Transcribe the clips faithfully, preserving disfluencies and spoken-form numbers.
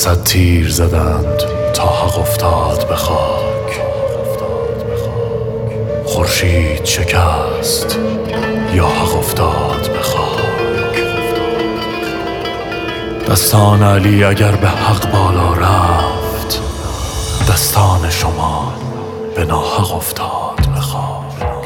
صد تیر زدند تا حق افتاد به خاک. خورشید شکست یا حق افتاد به خاک. دستان علی اگر به حق بالا رفت، دستان شما به ناحق افتاد به خاک.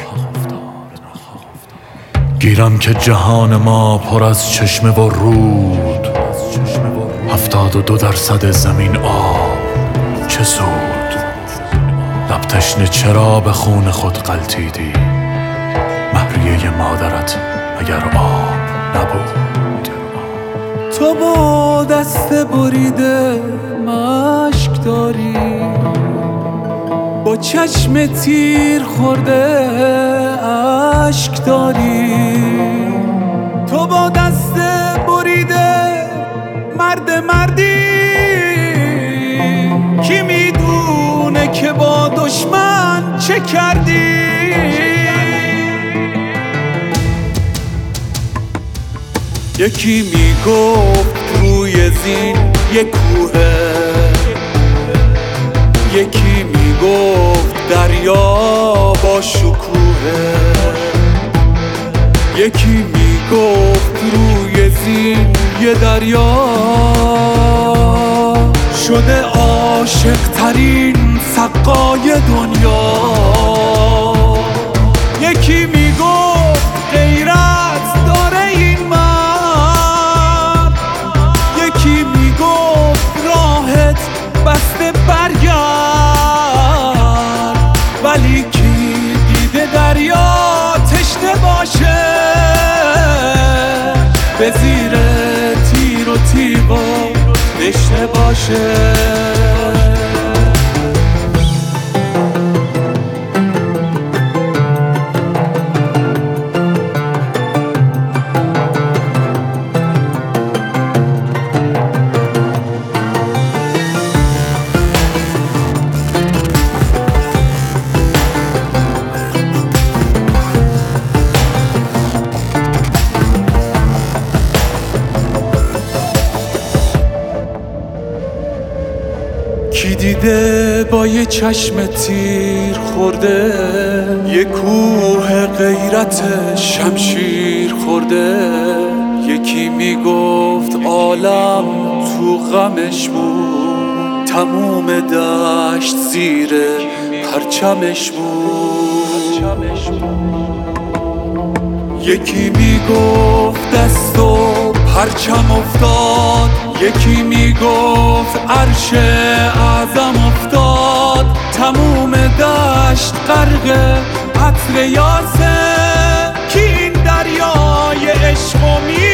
گیرم که جهان ما پر از چشمه و رود، هفتاد و دو درصد زمین آب چه سود. لب تشنه چرا به خون خود غلطیدی، مهریه مادرت اگر آب نبود. تو با دست بریده مشک داری، با چشم تیر خورده اشک داری. تو با دست بریده مرد مردی، کی میدونه که با دشمن چه کردی. یکی میگفت روی زین یک کوهه، یکی میگفت دریا با شکوهه، یکی میگفت روی زین یه دریا شده عاشق ترین سقای دنیا. یکی میگفت غیرت داره این مرد، یکی میگفت راحت بسته برگرد. ولی کی دیده دریا تشنه باشه، به زیر تیر و تیغا تشنه باشه. کی دیده با یه چشم تیر خورده، یه کوه غیرت شمشیر خورده. یکی میگفت عالم تو غمش بود، تموم دشت زیر پرچمش بود. یکی میگفت دست و پرچم افتاد، یکی میگفت عرش اعظم افتاد. تموم دشت غرق عطر یاسه، کی این دریای عشق و می